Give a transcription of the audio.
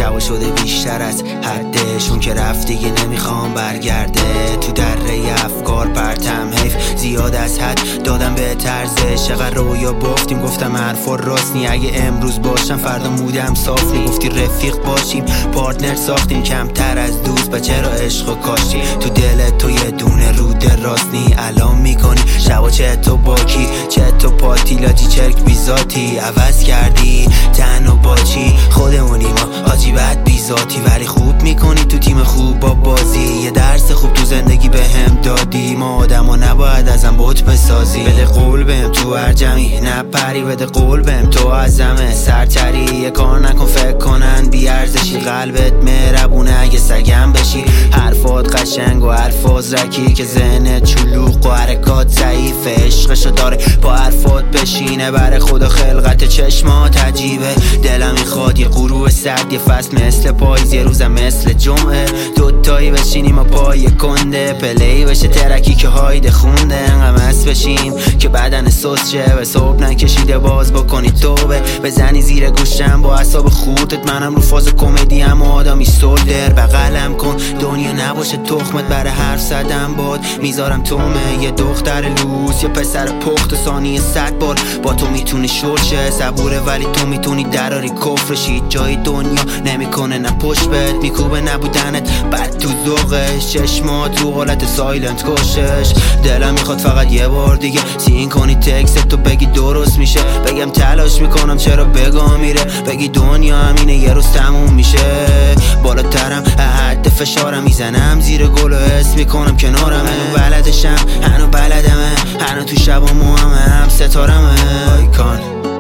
شبا شده بیشتر از حدشون که رفت دیگه نمیخوام برگرده. تو دره افکار پرتم حیف زیاد از حد دادم به طرزش. چقدر رویا بافتیم گفتم حرفا راست نی. اگه امروز باشم فردا مودم صاف نی. گفتی رفیق باشیم پارتنر ساختیم کمتر از دوست و چرا عشقو کاشتی. تو دلت تو یه دونه رود راست نی. الان میکنی شبا چه تو باکی چه تو پاتیلاجی چرک بیزاتی. عوض کردی تن و باچی خودمونی ما حاجی بد بیزاتی. ولی خوب میکنی تو تیم خوب با بازی. یه درس خوب تو زندگی به هم دادی. ما آدما نباید ازم بوت بسازی. بده قول بهم تو هر جمعی نپری. بده قول بهم تو ازمه سرتری. یه کار نکن فکر کنن بیارزشی. قلبت مهربونه اگه سگم بشی. حرفات قشنگ و الفاظ رکی که ذهنت چلوق و حرکات ضعیف. عشقشو داره با حرفات بشینه. بر خدا خلقت چشمات عجیبه. دلم میخواد یه غروب سرد یه فصل مثل پاییز یه روزم مثل جمعه. دوتایی بشینیم و پای کنده پلی بشه ترکی که هایده خونده. انقمس بشیم که بدن سوس شه به صبح نکشیده باز بکنی توبه. بزنی زیر گوشم با اعصاب خودت. منم رو فاز کمدی هم آدمی سولدر. بغلم کن دنیا نباشه تخمت. برای حرف زدم باد میذارم تومه. یه دختر لوس یه پسر پخت ثانیه 100 بار با تو میتونی شورشه. صبوره ولی تو میتونی دراری کفرشی. جای دنیا نمیکنه نه پشت بهت میکوبه نبودنت بعد تو ذوقش. چشمات رو حالت سایلنت کشش. دلم میخواد فقط یه بار دیگه سین کنی تکست تو بگی درست میشه. بگم تلاش میکنم چرا بگم میره. بگی دنیا همینه یه روز تموم میشه. بالاترم حد فشارم میزنم زیر گل و حس میکنم کنارم. هنو بلدشم هنو بلدمه هنو تو شبا موامه هم ستارمه. آیکان